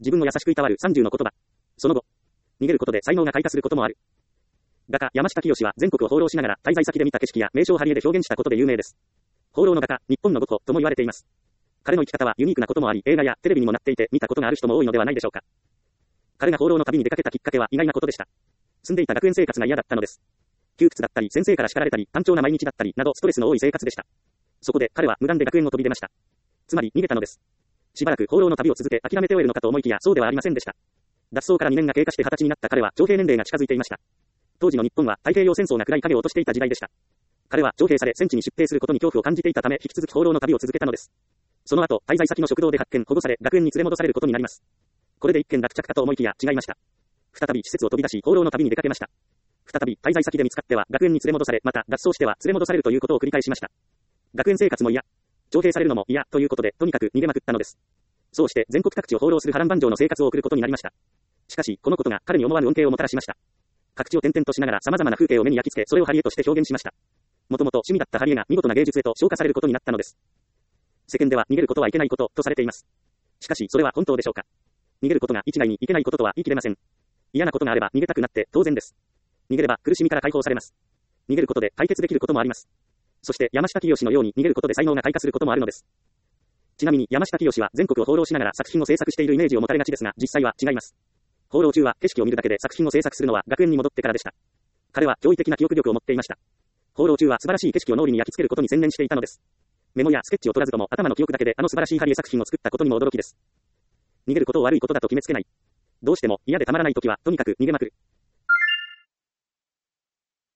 自分を優しくいたわる30の言葉。その後、逃げることで才能が開花することもある。画家、山下清は全国を放浪しながら滞在先で見た景色や名所を貼り絵で表現したことで有名です。放浪の画家、日本のゴッホとも言われています。彼の生き方はユニークなこともあり、映画やテレビにもなっていて見たことがある人も多いのではないでしょうか。彼が放浪の旅に出かけたきっかけは意外なことでした。住んでいた学園生活が嫌だったのです。窮屈だったり、先生から叱られたり、単調な毎日だったりなどストレスの多い生活でした。そこで彼は無断で学園を飛び出ました。つまり逃げたのです。しばらく放浪の旅を続け諦めて終えるのかと思いきやそうではありませんでした。脱走から2年が経過して20歳になった彼は徴兵年齢が近づいていました。当時の日本は太平洋戦争が暗い影を落としていた時代でした。彼は徴兵され戦地に出兵することに恐怖を感じていたため引き続き放浪の旅を続けたのです。その後、滞在先の食堂で発見、保護され、学園に連れ戻されることになります。これで一件落着かと思いきや違いました。再び施設を飛び出し、放浪の旅に出かけました。再び滞在先で見つかっては学園に連れ戻され、また脱走しては連れ戻されるということを繰り返しました。学園生活も嫌、徴兵されるのも嫌ということで、とにかく逃げまくったのです。そうして全国各地を放浪する波乱万丈の生活を送ることになりました。しかし、このことが彼に思わぬ恩恵をもたらしました。各地を転々としながら様々な風景を目に焼き付け、それを貼り絵として表現しました。もともと趣味だった貼り絵が見事な芸術へと昇華されることになったのです。世間では逃げることはいけないこととされています。しかし、それは本当でしょうか。逃げることが一概にいけないこととは言い切れません。嫌なことがあれば逃げたくなって当然です。逃げれば苦しみから解放されます。逃げることで解決できることもあります。そして山下清のように逃げることで才能が開花することもあるのです。ちなみに山下清は全国を放浪しながら作品を制作しているイメージを持たれがちですが、実際は違います。放浪中は景色を見るだけで作品を制作するのは学園に戻ってからでした。彼は驚異的な記憶力を持っていました。放浪中は素晴らしい景色を脳裏に焼き付けることに専念していたのです。メモやスケッチを取らずとも頭の記憶だけであの素晴らしい貼り絵作品を作ったことにも驚きです。逃げることを悪いことだと決めつけない。どうしても嫌でたまらないときはとにかく逃げまくる。